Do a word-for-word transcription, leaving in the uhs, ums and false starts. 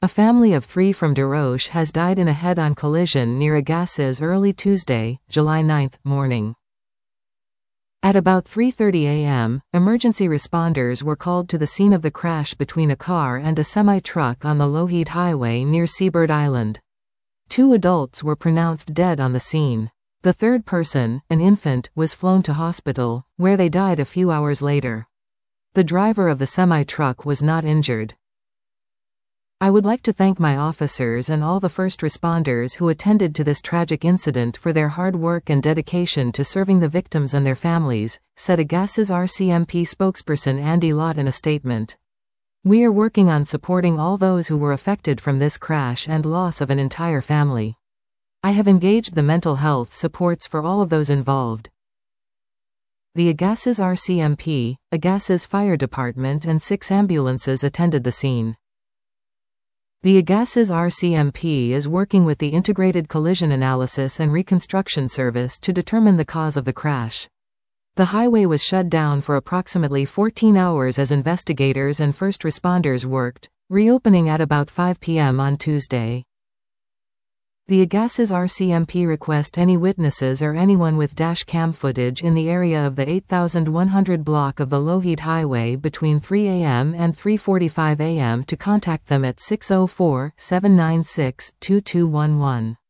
A family of three from Desroches has died in a head-on collision near Agassiz early Tuesday, July ninth, morning. At about three thirty a m, emergency responders were called to the scene of the crash between a car and a semi-truck on the Lougheed Highway near Seabird Island. Two adults were pronounced dead on the scene. The third person, an infant, was flown to hospital, where they died a few hours later. The driver of the semi-truck was not injured. I would like to thank my officers and all the first responders who attended to this tragic incident for their hard work and dedication to serving the victims and their families, said Agassiz R C M P spokesperson Andy Lott in a statement. We are working on supporting all those who were affected from this crash and loss of an entire family. I have engaged the mental health supports for all of those involved. The Agassiz R C M P, Agassiz Fire Department and six ambulances attended the scene. The Agassiz R C M P is working with the Integrated Collision Analysis and Reconstruction Service to determine the cause of the crash. The highway was shut down for approximately fourteen hours as investigators and first responders worked, reopening at about five p m on Tuesday. The Agassiz R C M P request any witnesses or anyone with dash cam footage in the area of the eight thousand one hundred block of the Lougheed Highway between three a m and three forty-five a m to contact them at six oh four, seven nine six, two two one one.